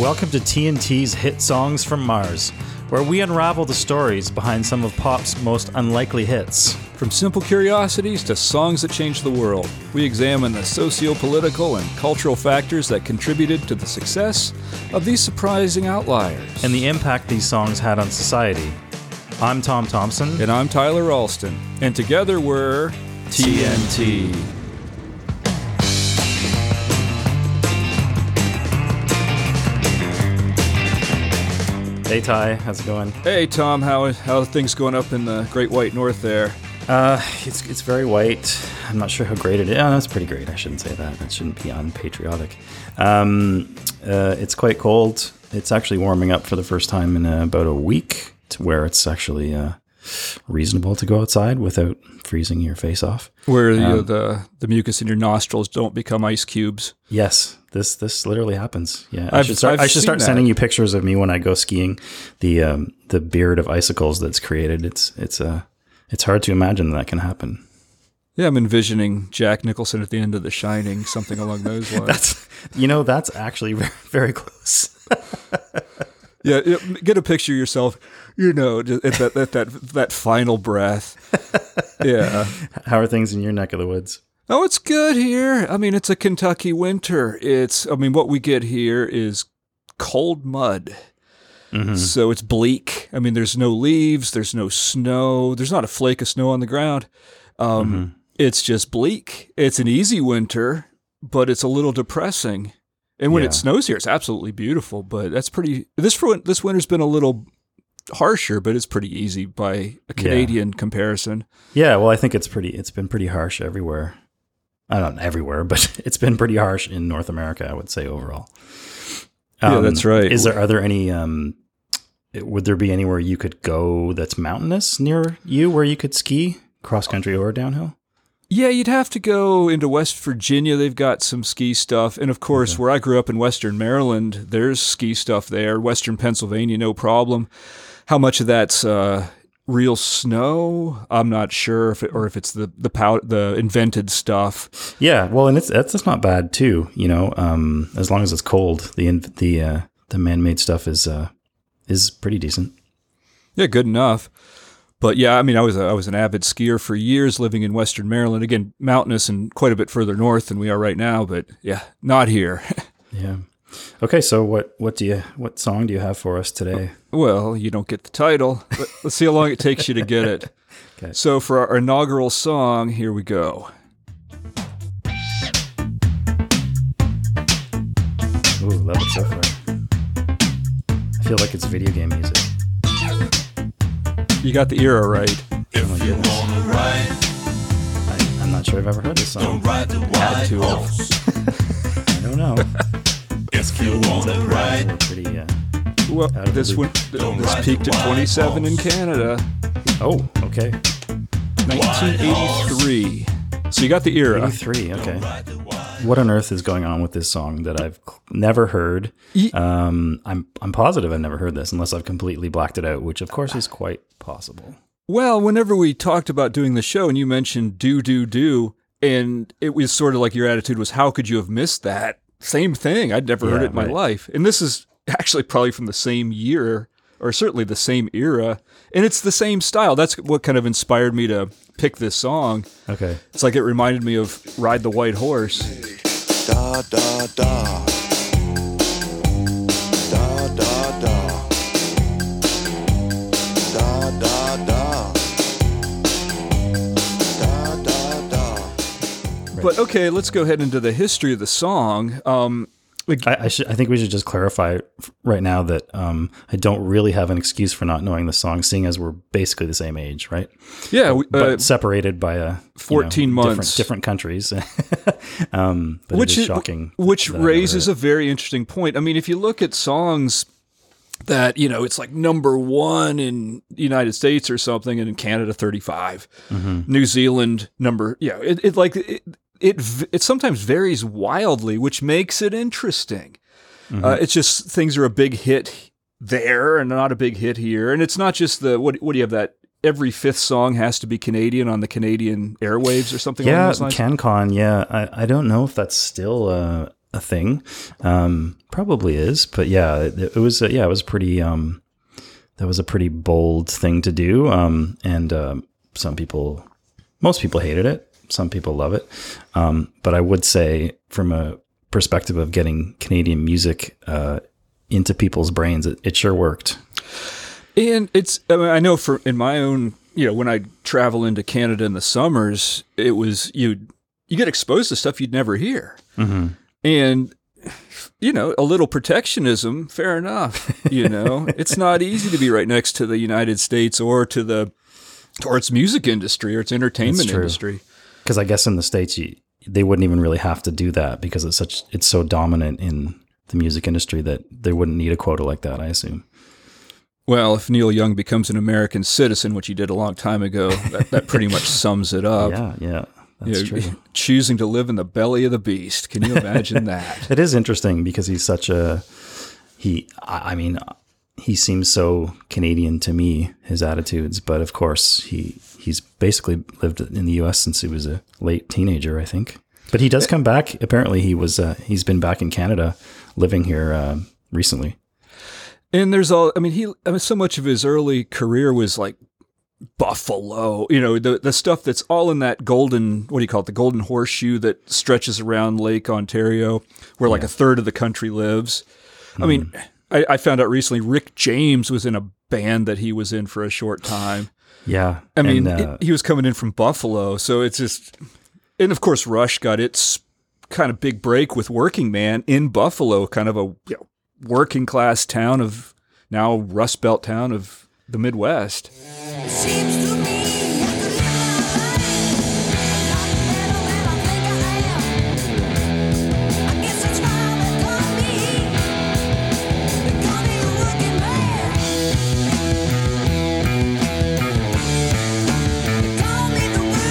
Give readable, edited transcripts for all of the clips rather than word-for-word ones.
Welcome to TNT's Hit Songs from Mars, where we unravel the stories behind some of pop's most unlikely hits. From simple curiosities to songs that changed the world, we examine the socio-political and cultural factors that contributed to the success of these surprising outliers. And the impact these songs had on society. I'm Tom Thompson. And I'm Tyler Ralston. And together we're TNT. Hey Ty, how's it going? Hey Tom, how are things going up in the Great White North there? It's very white. I'm not sure how great it is. Oh, no, it's pretty great. I shouldn't say that. That shouldn't be unpatriotic. It's quite cold. It's actually warming up for the first time in about a week, to where it's actually reasonable to go outside without freezing your face off. Where the mucus in your nostrils don't become ice cubes. Yes, this literally happens. Yeah, I should start sending you pictures of me when I go skiing. The beard of icicles that's created. It's hard to imagine that can happen. Yeah, I'm envisioning Jack Nicholson at the end of The Shining, something along those lines. That's actually very, very close. Yeah, get a picture of yourself, at that final breath. Yeah. How are things in your neck of the woods? Oh, it's good here. I mean, it's a Kentucky winter. What we get here is cold mud. Mm-hmm. So it's bleak. I mean, there's no leaves, there's no snow, there's not a flake of snow on the ground. It's just bleak. It's an easy winter, but it's a little depressing. And when it snows here, it's absolutely beautiful. But that's pretty. This winter's been a little harsher, but it's pretty easy by a Canadian comparison. Yeah, well, I think it's been pretty harsh everywhere. Not everywhere, but it's been pretty harsh in North America, I would say overall. Yeah, that's right. Are there any? Would there be anywhere you could go that's mountainous near you where you could ski cross country or downhill? Yeah, you'd have to go into West Virginia. They've got some ski stuff. And of course, where I grew up in Western Maryland, there's ski stuff there. Western Pennsylvania, no problem. How much of that's real snow? I'm not sure if it's the invented stuff. Yeah, well, and that's not bad too. As long as it's cold, the man-made stuff is pretty decent. Yeah, good enough. But yeah, I mean, I was an avid skier for years, living in Western Maryland. Again, mountainous and quite a bit further north than we are right now. But yeah, not here. Yeah. Okay, so what song do you have for us today? Well, you don't get the title. But let's see how long it takes you to get it. Okay. So for our inaugural song, here we go. Ooh, love it so far. I feel like it's video game music. You got the era right. If you wanna ride, I'm not sure I've ever heard this song. don't ride the white horse. I don't know. If you wanna ride, We're pretty. Well, this peaked at 27 in Canada. Oh, okay. 1983. So you got the era. 83. Okay. What on earth is going on with this song that I've never heard? I'm positive I've never heard this unless I've completely blacked it out, which of course is quite possible. Well, whenever we talked about doing the show and you mentioned do, and it was sort of like your attitude was, how could you have missed that? Same thing. I'd never heard it in my life. And this is actually probably from the same year, or certainly the same era. And it's the same style. That's what kind of inspired me to pick this song. Okay. It's like it reminded me of Ride the White Horse. da da da, da da da, da da da, da da da. But okay, let's go ahead into the history of the song. I think we should just clarify right now that I don't really have an excuse for not knowing the song, seeing as we're basically the same age, right? Yeah, but separated by 14 months, different countries. Which is shocking. Which raises a very interesting point. I mean, if you look at songs that it's like number one in the United States or something, and in Canada 35, New Zealand number, It sometimes varies wildly, which makes it interesting. It's just things are a big hit there and not a big hit here. And it's not just what do you have that every fifth song has to be Canadian on the Canadian airwaves or something along those lines? CanCon, yeah. I don't know if that's still a thing. Probably is, but yeah, it was it was pretty. That was a pretty bold thing to do, and most people hated it. Some people love it, but I would say, from a perspective of getting Canadian music into people's brains, it sure worked. And I know in my own, when I travel into Canada in the summers, it was, you get exposed to stuff you'd never hear. Mm-hmm. And, a little protectionism, fair enough. It's not easy to be right next to the United States or its music industry or its entertainment industry. Because I guess in the States, they wouldn't even really have to do that because it's so dominant in the music industry that they wouldn't need a quota like that, I assume. Well, if Neil Young becomes an American citizen, which he did a long time ago, that pretty much sums it up. Yeah, that's true. Choosing to live in the belly of the beast. Can you imagine that? It is interesting because he's such he seems so Canadian to me, his attitudes, but of course he's basically lived in the US since he was a late teenager, I think. But he does come back. Apparently he's been back in Canada living here recently. And there's so much of his early career was like Buffalo, the stuff that's all in that golden, what do you call it? The golden horseshoe that stretches around Lake Ontario, where like a third of the country lives. I mean, I found out recently Rick James was in a band that he was in for a short time. Yeah. I mean, he was coming in from Buffalo. So it's just, and of course, Rush got its kind of big break with Working Man in Buffalo, kind of a working class town of now Rust Belt town of the Midwest. It seems to me I guess it's why they call me. They call me the working man. They call me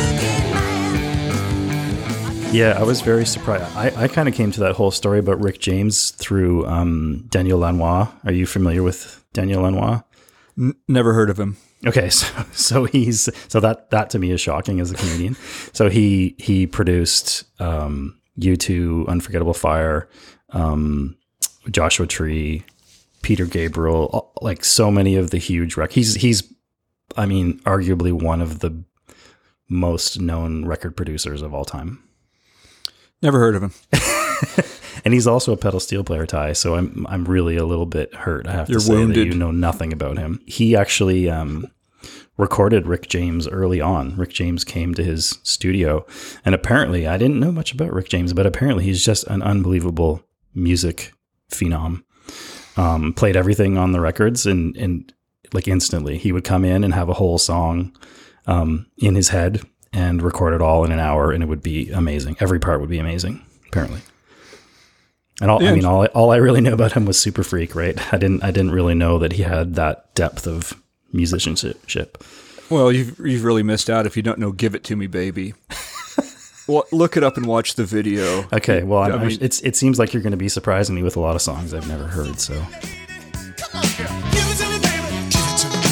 the working man. Yeah, I was very surprised. I kind of came to that whole story about Rick James through Daniel Lanois. Are you familiar with Daniel Lanois? Never heard of him. Okay, so that to me is shocking as a Canadian. So he produced U2, Unforgettable Fire, Joshua Tree, Peter Gabriel, like so many of the huge records. He's arguably one of the most known record producers of all time. Never heard of him. And he's also a pedal steel player, Ty. So I'm really a little bit hurt. I have to say wounded. that you know nothing about him. He actually recorded Rick James early on. Rick James came to his studio, and apparently I didn't know much about Rick James, but apparently he's just an unbelievable music phenom. Played everything on the records, and like instantly he would come in and have a whole song in his head and record it all in an hour, and it would be amazing. Every part would be amazing, apparently. And all I really know about him was Super Freak, right? I didn't really know that he had that depth of musicianship. Well, you've really missed out if you don't know "Give It to Me, Baby." Well, look it up and watch the video. Okay, well, it seems like you're going to be surprising me with a lot of songs I've never heard. So, Come on, girl. Give it to me, baby. Give it to me.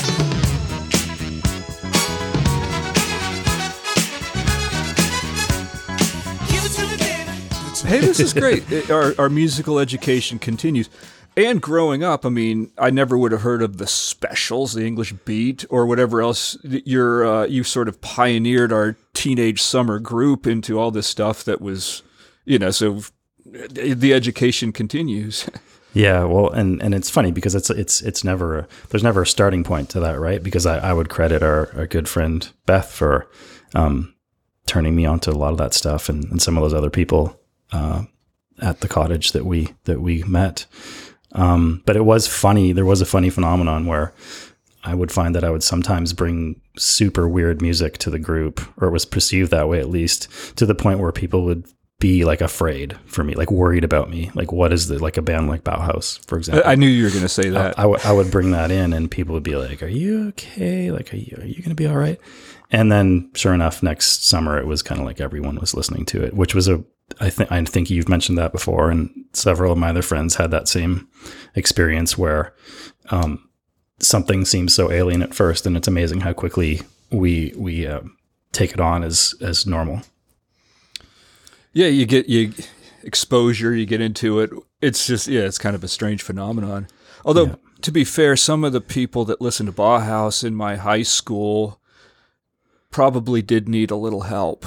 Give it to me, baby. Hey, this is great. Our musical education continues. And growing up, I never would have heard of the Specials, the English Beat, or whatever else. You sort of pioneered our teenage summer group into all this stuff that was, so the education continues. yeah, well, and it's funny because it's never there's never a starting point to that, right? Because I would credit our good friend Beth for turning me onto a lot of that stuff, and some of those other people at the cottage that we met. But it was funny. There was a funny phenomenon where I would find that I would sometimes bring super weird music to the group, or it was perceived that way, at least, to the point where people would be like afraid for me, like worried about me. Like, what is like a band like Bauhaus, for example? I knew you were going to say that. I would bring that in, and people would be like, "Are you okay? Like, are you going to be all right?" And then, sure enough, next summer it was kind of like everyone was listening to it, which was I think you've mentioned that before, and several of my other friends had that same experience where something seems so alien at first, and it's amazing how quickly we take it on as normal. Yeah, you exposure, you get into it. It's just, it's kind of a strange phenomenon. Although, to be fair, some of the people that listened to Bauhaus in my high school probably did need a little help.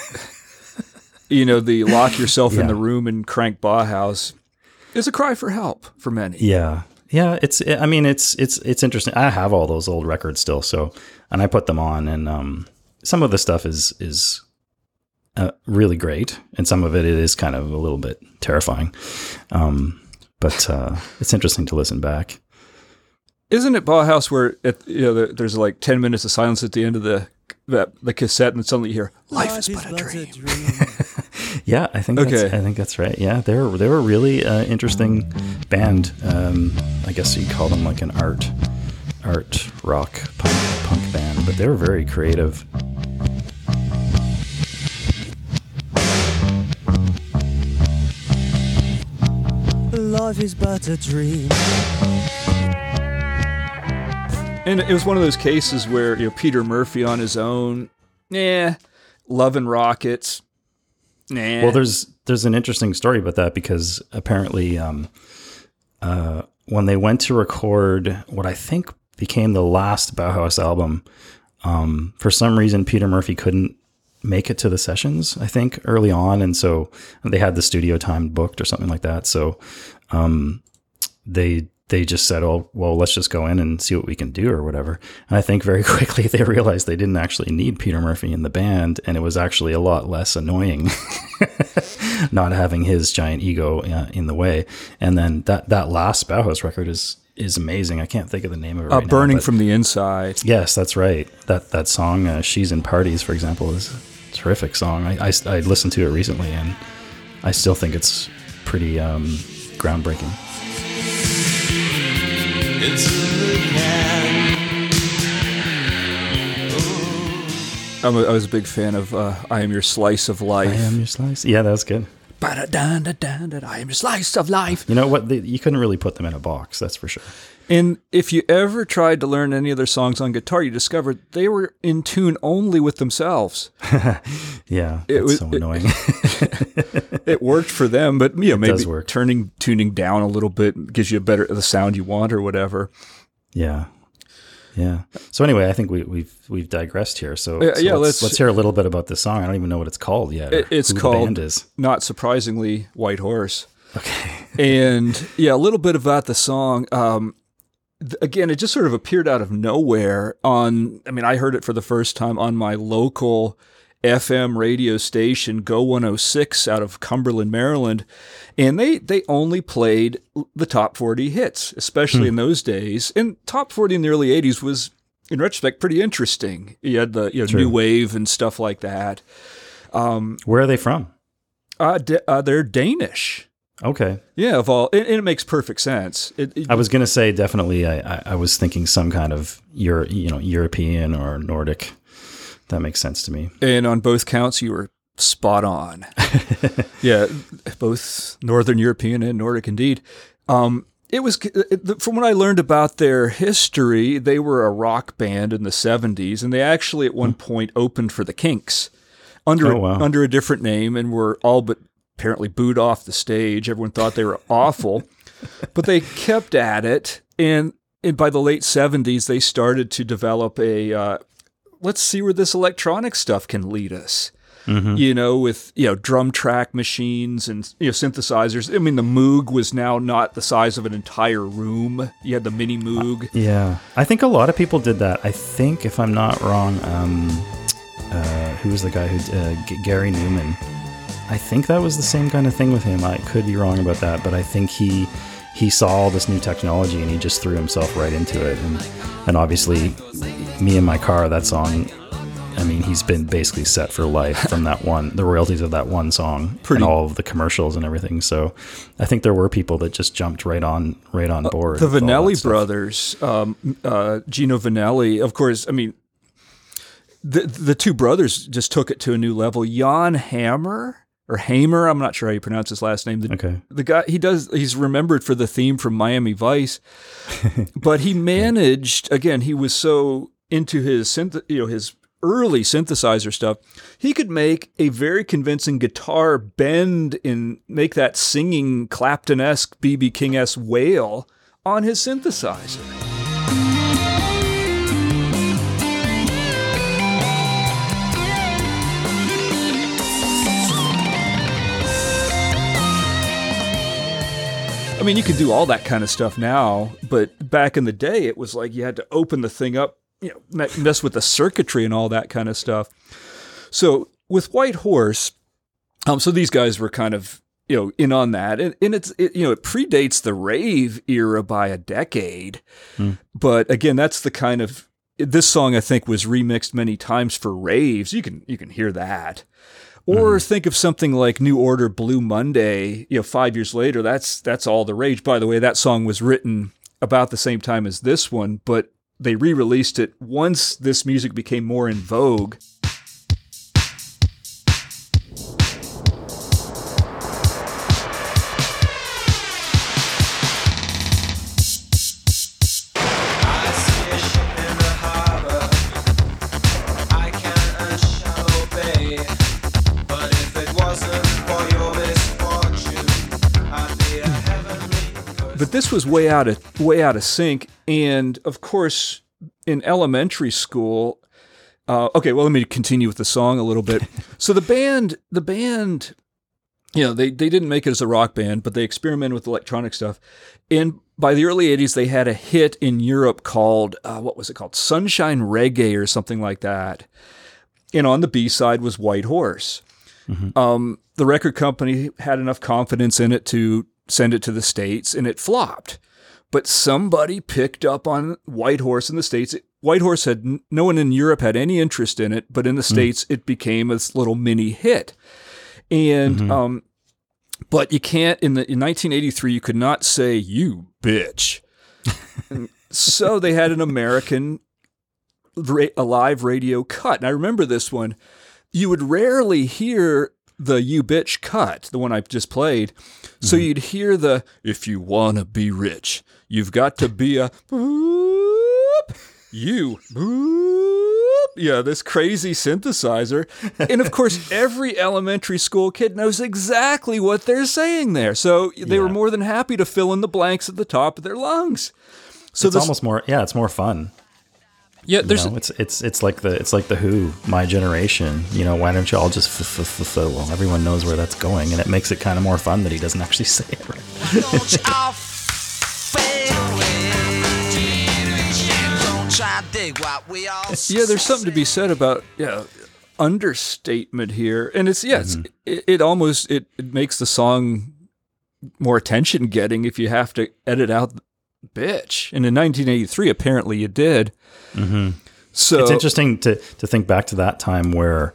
The lock yourself in the room and crank Bauhaus is a cry for help for many. Yeah. Yeah, it's interesting. I have all those old records still, and I put them on, and some of the stuff is really great, and some of it is kind of a little bit terrifying. But it's interesting to listen back. Isn't it Bauhaus where there's like 10 minutes of silence at the end of the cassette, and suddenly you hear "Life is but a dream." Yeah, I think that's right. Yeah, they were really interesting band. I guess you'd call them like an art rock punk band, but they were very creative. Life is but a dream. And it was one of those cases where Peter Murphy on his own, Love and Rockets. Nah. Well, there's an interesting story about that, because apparently when they went to record what I think became the last Bauhaus album, for some reason Peter Murphy couldn't make it to the sessions, I think, early on, and so they had the studio time booked or something like that. So they just said, "Oh, well, let's just go in and see what we can do," or whatever. And I think very quickly they realized they didn't actually need Peter Murphy in the band, and it was actually a lot less annoying not having his giant ego in the way. And then that last Bauhaus record is amazing. I can't think of the name of it right now. Burning from the Inside. Yes, that's right. That song, She's in Parties, for example, is a terrific song. I listened to it recently, and I still think it's pretty groundbreaking. I was a big fan of I Am Your Slice of Life. I Am Your Slice? Yeah, that was good. I am your slice of life. You know what? You couldn't really put them in a box, that's for sure. And if you ever tried to learn any of their songs on guitar, you discovered they were in tune only with themselves. Yeah, it's so annoying. It worked for them, but maybe work. tuning down a little bit gives you the sound you want or whatever. Yeah. Yeah. So anyway, I think we've digressed here. So let's hear a little bit about this song. I don't even know what it's called yet. It's called, the band is. Not surprisingly, White Horse. Okay. And a little bit about the song. Again, it just sort of appeared out of nowhere I heard it for the first time on my local FM radio station, Go 106 out of Cumberland, Maryland. And they only played the top 40 hits, especially in those days. And top 40 in the early 80s was, in retrospect, pretty interesting. You had the new wave and stuff like that. Where are they from? They're Danish. Okay. Yeah, and it makes perfect sense. I was going to say definitely. I was thinking some kind of European or Nordic. That makes sense to me. And on both counts, you were spot on. Yeah, both Northern European and Nordic, indeed. It was, from what I learned about their history, they were a rock band in the 70s, and they actually at one point opened for the Kinks under a different name, and were all but apparently booed off the stage. Everyone thought they were awful, but they kept at it, and by the late 70s, they started to develop a let's see where this electronic stuff can lead us. Mm-hmm. With drum track machines and synthesizers. I mean, the Moog was now not the size of an entire room. You had the mini Moog. Yeah, I think a lot of people did that. I think, if I'm not wrong, who was the guy who Gary Newman? I think that was the same kind of thing with him. I could be wrong about that, but I think he saw all this new technology and he just threw himself right into it. And obviously, Me and My Car, that song, I mean, he's been basically set for life from the royalties of that one song, and all of the commercials and everything. So I think there were people that just jumped right on board. The Vanelli brothers, Gino Vanelli, of course. I mean, the two brothers just took it to a new level. Jan Hammer. Or Hamer, I'm not sure how you pronounce his last name. The guy, he's remembered for the theme from Miami Vice, but he managed, again, he was so into his early synthesizer stuff, he could make a very convincing guitar bend and make that singing Clapton-esque B.B. King-esque wail on his synthesizer. I mean, you can do all that kind of stuff now, but back in the day, it was like you had to open the thing up, mess with the circuitry and all that kind of stuff. So with White Horse, so these guys were kind of, in on that, and it predates the rave era by a decade. But again, that's the kind of, this song I think was remixed many times for raves. You can hear that. Or think of something like New Order, Blue Monday. 5 years later, that's all the rage. By the way, that song was written about the same time as this one, but they re-released it once this music became more in vogue. But this was way out of sync, and of course, in elementary school. Okay, well, let me continue with the song a little bit. So the band, they didn't make it as a rock band, but they experimented with electronic stuff. And by the early '80s, they had a hit in Europe called what was it called? Sunshine Reggae or something like that. And on the B side was White Horse. The record company had enough confidence in it to send it to the States, and it flopped. But somebody picked up on White Horse in the States. White Horse no one in Europe had any interest in it, but in the States, it became this little mini hit. And, but you can't, in 1983, you could not say, "You bitch." So they had an American a live radio cut. And I remember this one. You would rarely hear the "You bitch" cut, the one I just played. So you'd hear the, "If you want to be rich, you've got to be a boop, you boop." Yeah, this crazy synthesizer. And of course, every elementary school kid knows exactly what they're saying there. So they were more than happy to fill in the blanks at the top of their lungs. So it's almost more, it's more fun. Yeah, there's it's like the Who, My Generation. Why don't you all just well, everyone knows where that's going, and it makes it kind of more fun that he doesn't actually say it right. Why don't you all fade away? Don't try to dig what we all Yeah, there's something to be said about understatement here, and it's it almost makes the song more attention getting if you have to edit out bitch. And in 1983, apparently you did. So it's interesting to think back to that time where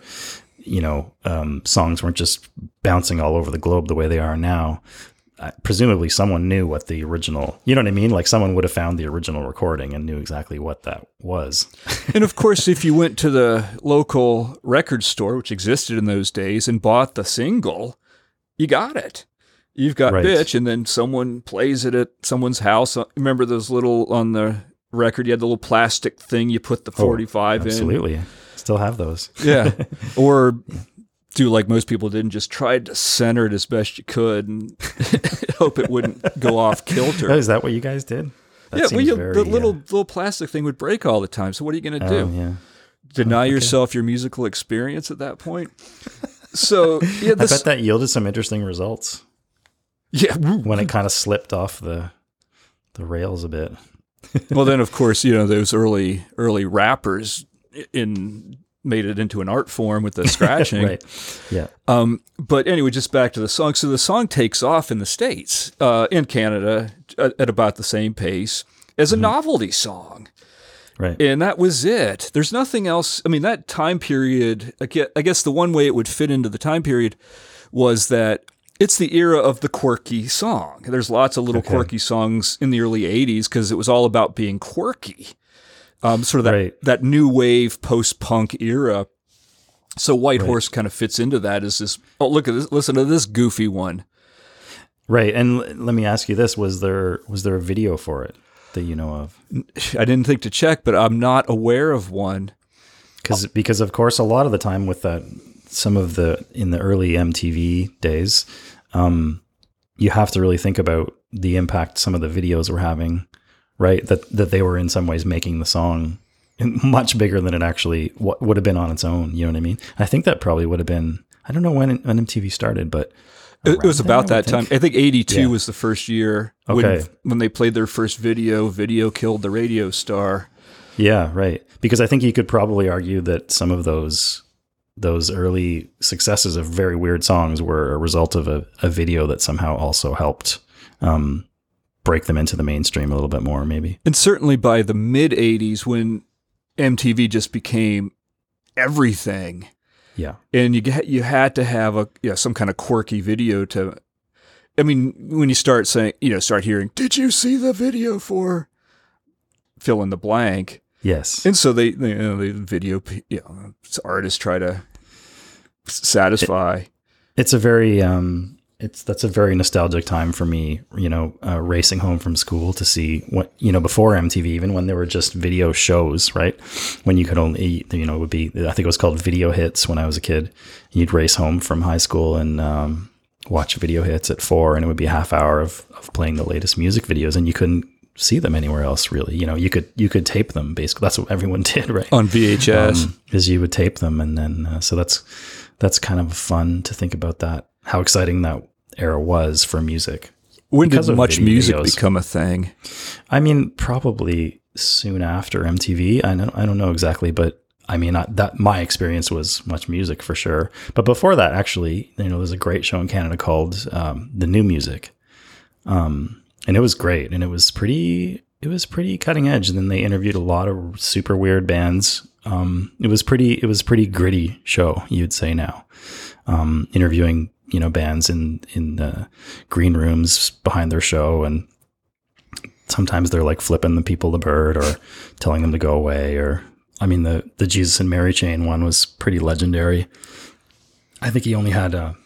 songs weren't just bouncing all over the globe the way they are now. Presumably someone knew what the original, you know what I mean? Like someone would have found the original recording and knew exactly what that was. And of course, if you went to the local record store, which existed in those days, and bought the single, you got it. You've got bitch, and then someone plays it at someone's house. Remember those little, on the record, you had the little plastic thing you put the 45 in. Absolutely. Still have those. Yeah. Or do like most people did and just tried to center it as best you could and hope it wouldn't go off kilter. Oh, is that what you guys did? That the little plastic thing would break all the time. So what are you going to do? Deny yourself your musical experience at that point? So I bet that yielded some interesting results. Yeah, when it kind of slipped off the rails a bit. Well, then of course those early rappers made it into an art form with the scratching. Right. Yeah. But anyway, just back to the song. So the song takes off in the States, in Canada, at about the same pace as a novelty song. Right. And that was it. There's nothing else. I mean, that time period, I guess the one way it would fit into the time period was that it's the era of the quirky song. There's lots of little quirky songs in the early 80s because it was all about being quirky. Sort of that new wave post-punk era. So White Horse kind of fits into that as this, oh, look at this, listen to this goofy one. Right. And let me ask you this, was there a video for it that you know of? I didn't think to check, but I'm not aware of one. because of course a lot of the time with that, some of the in the early MTV days, you have to really think about the impact some of the videos were having, right? That they were in some ways making the song much bigger than it actually would have been on its own. You know what I mean? I think that probably would have been, I don't know when MTV started, but it was about that time. I think 82 Yeah. was the first year Okay. when they played their first video. Video killed the radio star. yeah, right. Because I think you could probably argue that some of those early successes of very weird songs were a result of a video that somehow also helped break them into the mainstream a little bit more, maybe. And certainly by the mid 80s, when MTV just became everything, Yeah. and you had to have some kind of quirky video to. I mean, when you start saying, start hearing, "Did you see the video for?" Fill in the blank. Yes. And so the video, artists try to satisfy. It's a very that's a very nostalgic time for me, racing home from school to see what, before MTV, even when there were just video shows, right? When you could only, it would be, I think it was called Video Hits when I was a kid. You'd race home from high school and watch Video Hits at 4, and it would be a half hour of playing the latest music videos, and you couldn't see them anywhere else, really. You could tape them, basically. That's what everyone did, right? On VHS. Is you would tape them, and then so that's kind of fun to think about that, how exciting that era was for music. When because did of much video music videos. become a thing? I mean, probably soon after MTV. I don't know exactly, but I mean, that my experience was much music for sure. But before that, actually, there's a great show in Canada called The New Music, and it was great, and it was pretty cutting edge. And then they interviewed a lot of super weird bands. It was pretty gritty show, you'd say now, interviewing bands in green rooms behind their show, and sometimes they're like flipping the people the bird or telling them to go away. Or I mean, the Jesus and Mary Chain one was pretty legendary. I think he only had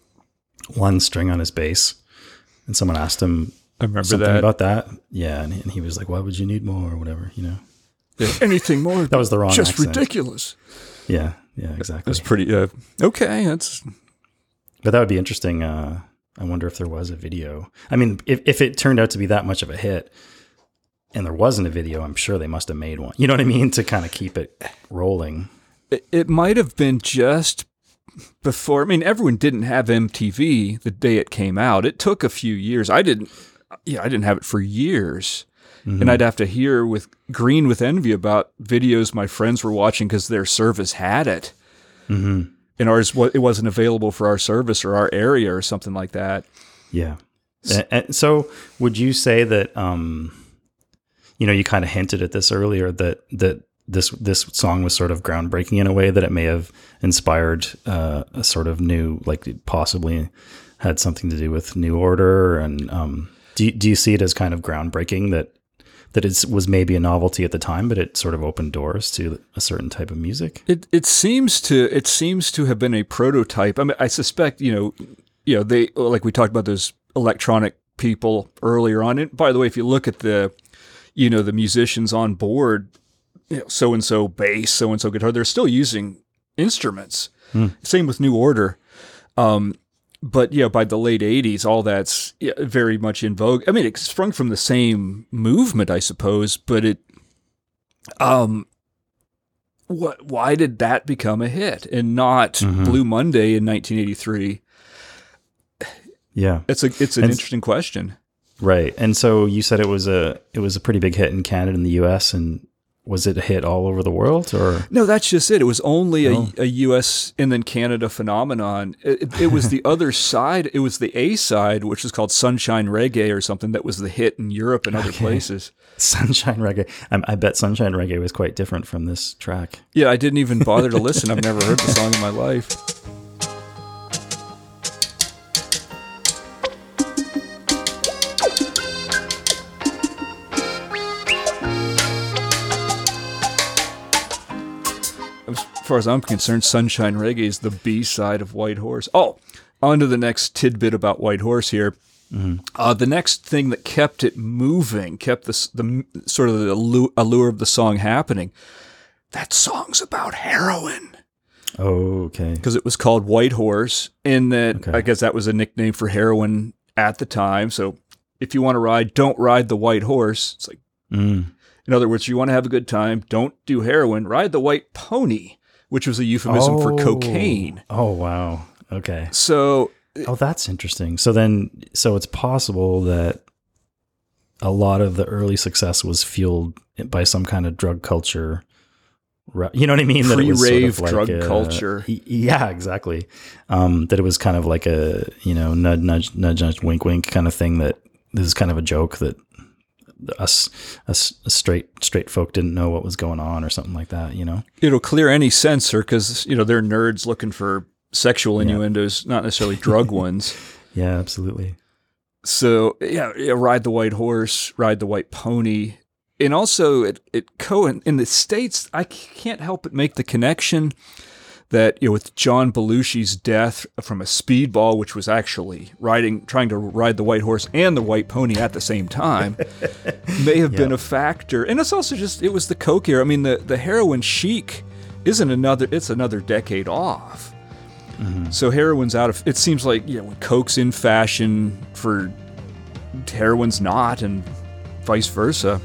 one string on his bass, and someone asked him I remember something that. about that. Yeah, and he was like, "Why would you need more?" or whatever. Anything more? That was the wrong just accent. ridiculous. Yeah, exactly. That's pretty. Okay, that's. But that would be interesting. I wonder if there was a video. I mean, if it turned out to be that much of a hit and there wasn't a video, I'm sure they must have made one. You know what I mean? To kind of keep it rolling. It might have been just before. I mean, everyone didn't have MTV the day it came out. It took a few years. I didn't have it for years. And I'd have to hear green with envy about videos my friends were watching because their service had it. Mm-hmm. And ours, it wasn't available for our service or our area or something like that. Yeah. And so would you say that, you kind of hinted at this earlier, that this song was sort of groundbreaking in a way, that it may have inspired a sort of new, like it possibly had something to do with New Order. And do you see it as kind of groundbreaking that it was maybe a novelty at the time, but it sort of opened doors to a certain type of music? It seems to have been a prototype. I mean, I suspect they, like we talked about those electronic people earlier on. And by the way, if you look at the musicians on board, so and so bass, so and so guitar, they're still using instruments. Same with New Order. But by the late 80s, all that's very much in vogue. I mean, it sprung from the same movement, I suppose, but why did that become a hit and not Blue Monday in 1983? Yeah. It's an interesting question. Right. And so you said it was a pretty big hit in Canada and the US, and was it a hit all over the world, or? No, that's just it. It was only a U.S. and then Canada phenomenon. It was the other side. It was the A side, which is called Sunshine Reggae or something, that was the hit in Europe and other places. Sunshine Reggae. I bet Sunshine Reggae was quite different from this track. Yeah, I didn't even bother to listen. I've never heard the song in my life. As far as I'm concerned, Sunshine Reggae is the B-side of White Horse. Oh, on to the next tidbit about White Horse here. The next thing that kept it moving, kept the sort of the allure of the song happening, that song's about heroin. Oh, okay. Because it was called White Horse, and that Okay. I guess that was a nickname for heroin at the time. So if you want to ride, don't ride the white horse. It's like, Mm. in other words, you want to have a good time, don't do heroin, ride the white pony, which was a euphemism for cocaine. Oh, wow. Okay. So Oh, that's interesting. So it's possible that a lot of the early success was fueled by some kind of drug culture. You know what I mean? That it was pre-rave sort of drug like culture. Yeah, exactly. That it was kind of like a, nudge, nudge, nudge, wink, wink kind of thing, that this is kind of a joke that us straight folk didn't know what was going on or something like that, It'll clear any censor because, they're nerds looking for sexual innuendos, not necessarily drug ones. Yeah, absolutely. So, yeah, ride the white horse, ride the white pony. And also, in the States, I can't help but make the connection that, with John Belushi's death from a speedball, which was actually trying to ride the white horse and the white pony at the same time, may have been a factor. And it's also it was the coke era. I mean, the heroin chic it's another decade off. Mm-hmm. So heroin's it seems like, when coke's in fashion, for heroin's not, and vice versa.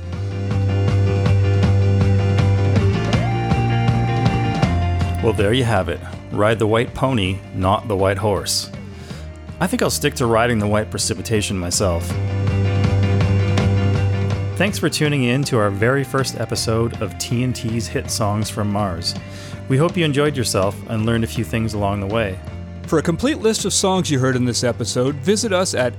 Well, there you have it. Ride the white pony, not the white horse. I think I'll stick to riding the white precipitation myself. Thanks for tuning in to our very first episode of TNT's Hit Songs from Mars. We hope you enjoyed yourself and learned a few things along the way. For a complete list of songs you heard in this episode, visit us at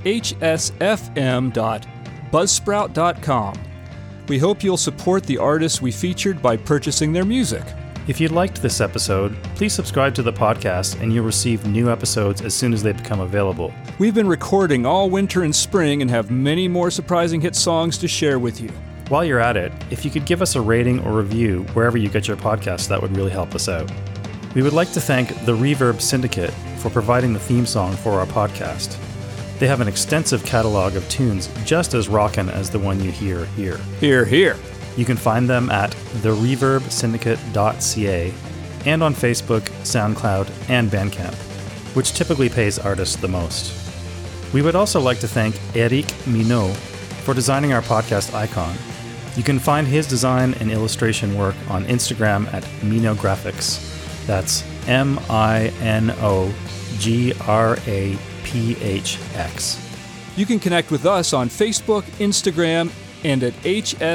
hsfm.buzzsprout.com. We hope you'll support the artists we featured by purchasing their music. If you liked this episode, please subscribe to the podcast and you'll receive new episodes as soon as they become available. We've been recording all winter and spring and have many more surprising hit songs to share with you. While you're at it, if you could give us a rating or review wherever you get your podcasts, that would really help us out. We would like to thank the Reverb Syndicate for providing the theme song for our podcast. They have an extensive catalog of tunes just as rockin' as the one you hear here. Hear, hear. You can find them at thereverbsyndicate.ca and on Facebook, SoundCloud, and Bandcamp, which typically pays artists the most. We would also like to thank Eric Minot for designing our podcast icon. You can find his design and illustration work on Instagram at Minot Graphics. That's MINOGRAPHX. You can connect with us on Facebook, Instagram, and at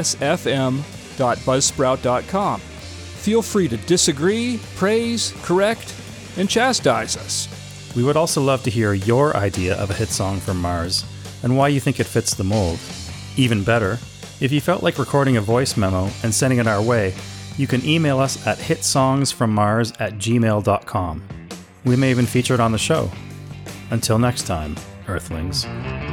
hsfm.buzzsprout.com. Feel free to disagree, praise, correct, and chastise us. We would also love to hear your idea of a hit song from Mars and why you think it fits the mold. Even better, if you felt like recording a voice memo and sending it our way, you can email us at hitsongsfrommars@gmail.com. We may even feature it on the show. Until next time, Earthlings.